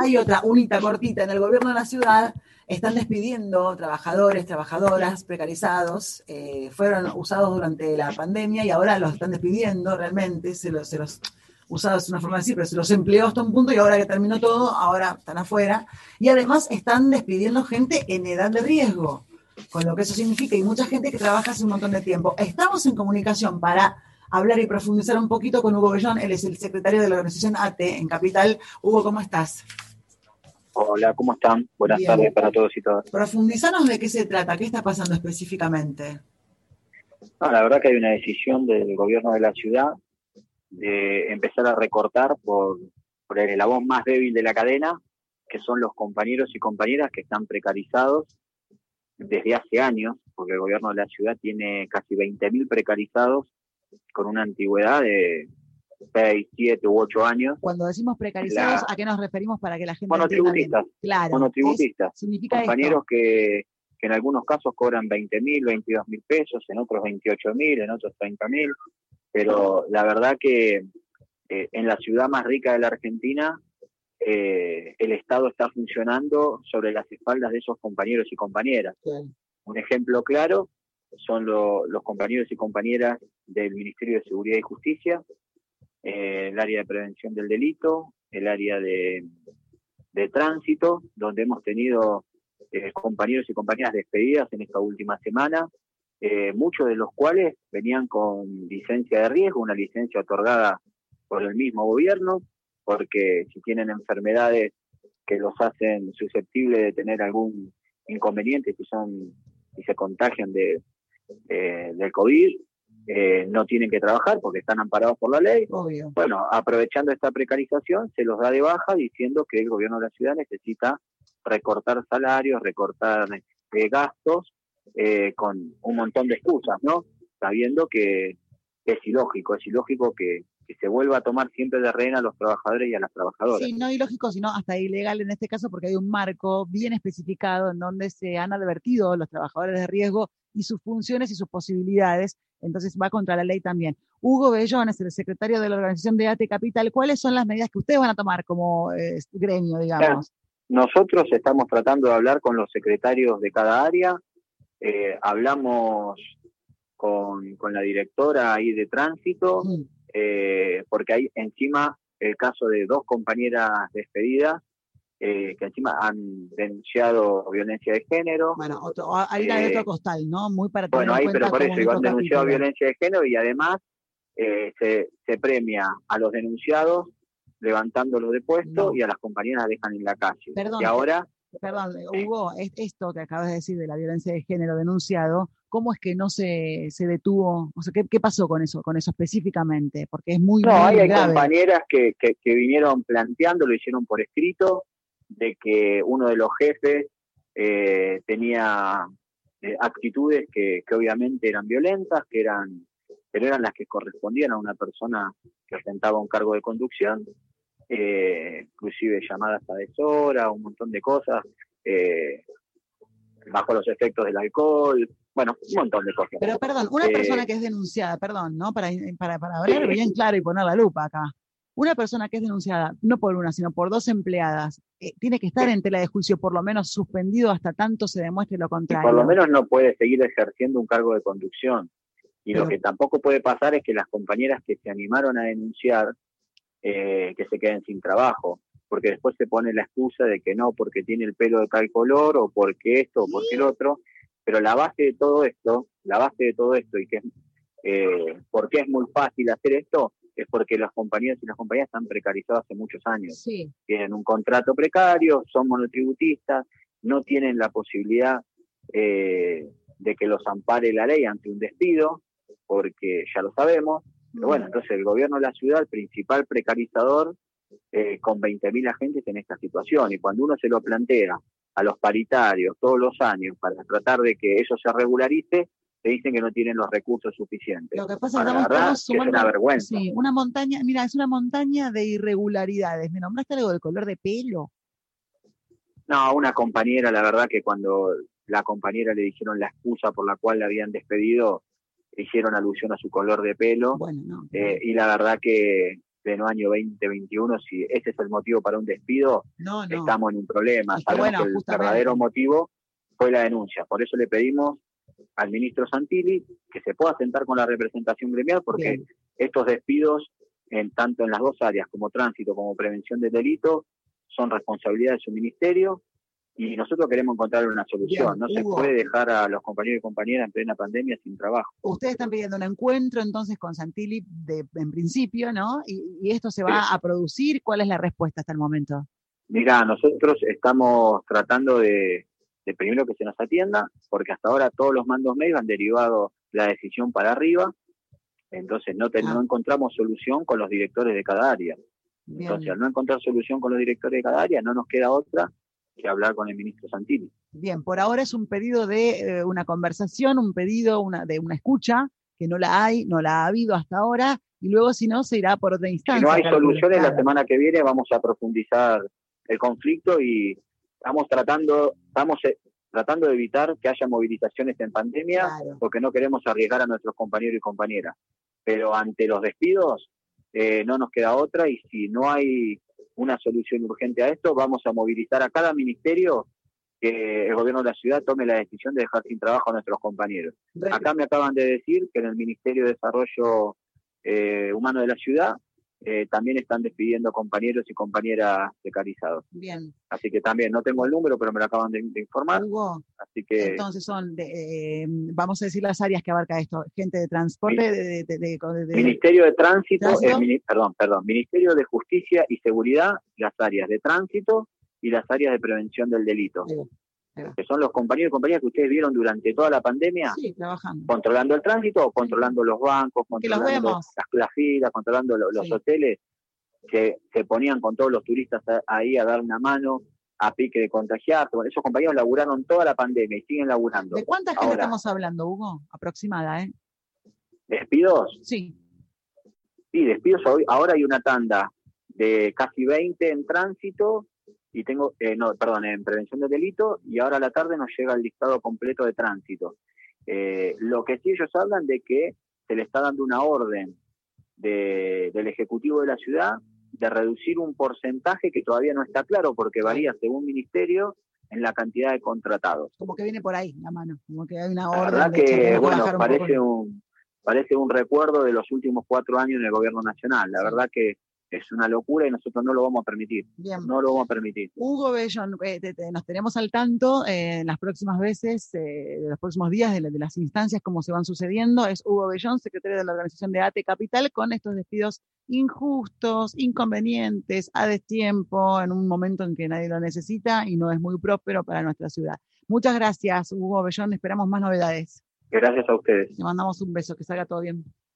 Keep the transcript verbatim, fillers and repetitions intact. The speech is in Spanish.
hay otra unita cortita. En el gobierno de la ciudad están despidiendo trabajadores, trabajadoras precarizados, eh, fueron usados durante la pandemia y ahora los están despidiendo realmente, se los, se los usados es una forma de decir, pero se los empleó hasta un punto y ahora que terminó todo, ahora están afuera. Y además están despidiendo gente en edad de riesgo, con lo que eso significa, y mucha gente que trabaja hace un montón de tiempo. Estamos en comunicación para hablar y profundizar un poquito con Hugo Bellón, él es el secretario de la organización A T E en Capital. Hugo, ¿cómo estás? Hola, ¿cómo están? Buenas Bien. tardes para todos y todas. Profundizanos de qué se trata, qué está pasando específicamente. No, la verdad que hay una decisión del gobierno de la ciudad de empezar a recortar por, por el eslabón más débil de la cadena, que son los compañeros y compañeras que están precarizados desde hace años, porque el gobierno de la ciudad tiene casi veinte mil precarizados con una antigüedad de seis, siete u ocho años. Cuando decimos precarizados, la... ¿a qué nos referimos para que la gente monotributistas, entienda bien? Claro, monotributistas, es, significa compañeros esto. que, que en algunos casos cobran veinte mil, veintidós mil pesos, en otros veintiocho mil, en otros treinta mil, pero la verdad que eh, en la ciudad más rica de la Argentina eh, el Estado está funcionando sobre las espaldas de esos compañeros y compañeras. Sí. Un ejemplo claro son lo, los compañeros y compañeras del Ministerio de Seguridad y Justicia, eh, el área de prevención del delito, el área de, de tránsito, donde hemos tenido eh, compañeros y compañeras despedidas en esta última semana, eh, muchos de los cuales venían con licencia de riesgo, una licencia otorgada por el mismo gobierno, porque si tienen enfermedades que los hacen susceptibles de tener algún inconveniente, si son si se contagian de, de del COVID, eh, no tienen que trabajar porque están amparados por la ley. Obvio. Bueno, aprovechando esta precarización, se los da de baja diciendo que el gobierno de la ciudad necesita recortar salarios, recortar eh, gastos, eh, con un montón de excusas, ¿no? Sabiendo que, que es ilógico, es ilógico que, que se vuelva a tomar siempre de rehén a los trabajadores y a las trabajadoras. Sí, no ilógico, sino hasta ilegal en este caso, porque hay un marco bien especificado en donde se han advertido los trabajadores de riesgo y sus funciones y sus posibilidades, entonces va contra la ley también. Hugo Bellón es el secretario de la organización de A T E Capital. ¿Cuáles son las medidas que ustedes van a tomar como eh, gremio, digamos? Claro, nosotros estamos tratando de hablar con los secretarios de cada área, eh, hablamos con, con la directora ahí de tránsito, sí. eh, porque hay encima el caso de dos compañeras despedidas, eh, que encima han denunciado violencia de género. Bueno, otro, hay eh, otro costal, ¿no? Muy para tener bueno, ahí, en cuenta. Pero por eso, han denunciado capítulo. violencia de género y además eh, se, se premia a los denunciados levantándolos de puesto no. y a las compañeras dejan en la calle. Perdón, y ahora... Perdón, Hugo, esto que acabas de decir de la violencia de género denunciado, ¿cómo es que no se, se detuvo? O sea, ¿qué, ¿qué pasó con eso, con eso específicamente? Porque es muy, no, muy hay, hay grave. compañeras que, que, que vinieron planteando, lo hicieron por escrito, de que uno de los jefes eh, tenía eh, actitudes que, que obviamente eran violentas, que eran, pero eran las que correspondían a una persona que ostentaba un cargo de conducción. Eh, inclusive llamadas a deshora, un montón de cosas, eh, bajo los efectos del alcohol, bueno, un montón de cosas. Pero perdón, una eh, persona que es denunciada, perdón, ¿no? Para, para, para hablar sí. bien claro y poner la lupa acá. Una persona que es denunciada, no por una, sino por dos empleadas, eh, tiene que estar en tela de juicio, por lo menos suspendido hasta tanto se demuestre lo contrario. Y por lo menos no puede seguir ejerciendo un cargo de conducción. Y Pero, lo que tampoco puede pasar es que las compañeras que se animaron a denunciar Eh, que se queden sin trabajo, porque después se pone la excusa de que no, porque tiene el pelo de tal color, o porque esto, o porque el otro, pero la base de todo esto, la base de todo esto, y que eh, ¿por qué es muy fácil hacer esto? Es porque los compañeros y las compañías están precarizados hace muchos años. Sí. Tienen un contrato precario, son monotributistas, no tienen la posibilidad eh, de que los ampare la ley ante un despido, porque ya lo sabemos. Pero bueno, entonces el gobierno de la ciudad, el principal precarizador, eh, con veinte mil agentes en esta situación, y cuando uno se lo plantea a los paritarios todos los años para tratar de que eso se regularice, te dicen que no tienen los recursos suficientes. Lo que pasa Ahora, es la verdad que es una vergüenza. Sí, una montaña, mira, es una montaña de irregularidades. ¿Me nombraste algo del color de pelo? No, una compañera, la verdad que cuando la compañera le dijeron la excusa por la cual la habían despedido, hicieron alusión a su color de pelo, bueno, no, eh, y la verdad que pleno año veinte veintiuno, si ese es el motivo para un despido, no, no. estamos en un problema. Es que, Sabemos bueno, que el justamente. verdadero motivo fue la denuncia. Por eso le pedimos al ministro Santilli que se pueda sentar con la representación gremial, porque Bien. estos despidos, en tanto en las dos áreas, como tránsito como prevención del delito, son responsabilidad de su ministerio, y nosotros queremos encontrar una solución. Bien, no se Hugo. puede dejar a los compañeros y compañeras en plena pandemia sin trabajo. Ustedes están pidiendo un encuentro entonces con Santilli de, en principio, ¿no? Y, y esto se va Sí. a producir. ¿Cuál es la respuesta hasta el momento? Mirá, nosotros estamos tratando de, de primero que se nos atienda, porque hasta ahora todos los mandos medios han derivado la decisión para arriba, entonces no, te, Ah. no encontramos solución con los directores de cada área. Bien. Entonces, al no encontrar solución con los directores de cada área, no nos queda otra que hablar con el ministro Santilli. Bien, por ahora es un pedido de eh, una conversación, un pedido una, de una escucha, que no la hay, no la ha habido hasta ahora, y luego si no se irá por otra instancia. Si no hay calculo. soluciones, Claro. la semana que viene vamos a profundizar el conflicto y estamos tratando, estamos eh, tratando de evitar que haya movilizaciones en pandemia, Claro. porque no queremos arriesgar a nuestros compañeros y compañeras. Pero ante los despidos eh, no nos queda otra, y si no hay una solución urgente a esto, vamos a movilizar a cada ministerio que el gobierno de la ciudad tome la decisión de dejar sin trabajo a nuestros compañeros. Re- Acá me acaban de decir que en el Ministerio de Desarrollo eh, Humano de la ciudad eh, también están despidiendo compañeros y compañeras precarizados. Bien. Así que también, no tengo el número, pero me lo acaban de, de informar. Hugo, Así que entonces son, de, eh, vamos a decir las áreas que abarca esto, gente de transporte, de, de, de, de- de- Ministerio de Tránsito, ¿Tránsito? eh, mini- perdón, perdón, Ministerio de Justicia y Seguridad, las áreas de tránsito y las áreas de prevención del delito, Ahí va, ahí va. que son los compañeros y compañeras que ustedes vieron durante toda la pandemia, Sí, trabajando. controlando el tránsito o controlando los bancos, Que los controlando vemos. las, las filas, controlando lo- los Sí. hoteles, que se ponían con todos los turistas a- ahí a dar una mano, a pique de contagiarse. Bueno, esos compañeros laburaron toda la pandemia y siguen laburando. ¿De cuánta gente Ahora, estamos hablando, Hugo? Aproximada, ¿eh? despidos, Sí. sí, despidos, hoy, ahora hay una tanda de casi veinte en tránsito, y tengo, eh, no, perdón, en prevención del delito, y ahora a la tarde nos llega el listado completo de tránsito. Eh, lo que sí ellos hablan de que se le está dando una orden de, del Ejecutivo de la ciudad de reducir un porcentaje que todavía no está claro, porque varía según ministerio en la cantidad de contratados. Como que viene por ahí la mano, como que hay una La orden verdad de che, que, tenemos que bueno, bajar un parece poco. un, parece un recuerdo de los últimos cuatro años en el gobierno nacional. La Sí. verdad que es una locura y nosotros no lo vamos a permitir. Bien. No lo vamos a permitir. Hugo Bellón, eh, te- te- nos tenemos al tanto eh, en las próximas veces, eh, de los próximos días, de, la- de las instancias, cómo se van sucediendo. Es Hugo Bellón, secretario de la organización de A T E Capital, con estos despidos injustos, inconvenientes, a destiempo, en un momento en que nadie lo necesita y no es muy próspero para nuestra ciudad. Muchas gracias, Hugo Bellón. Esperamos más novedades. Gracias a ustedes. Le mandamos un beso, que salga todo bien.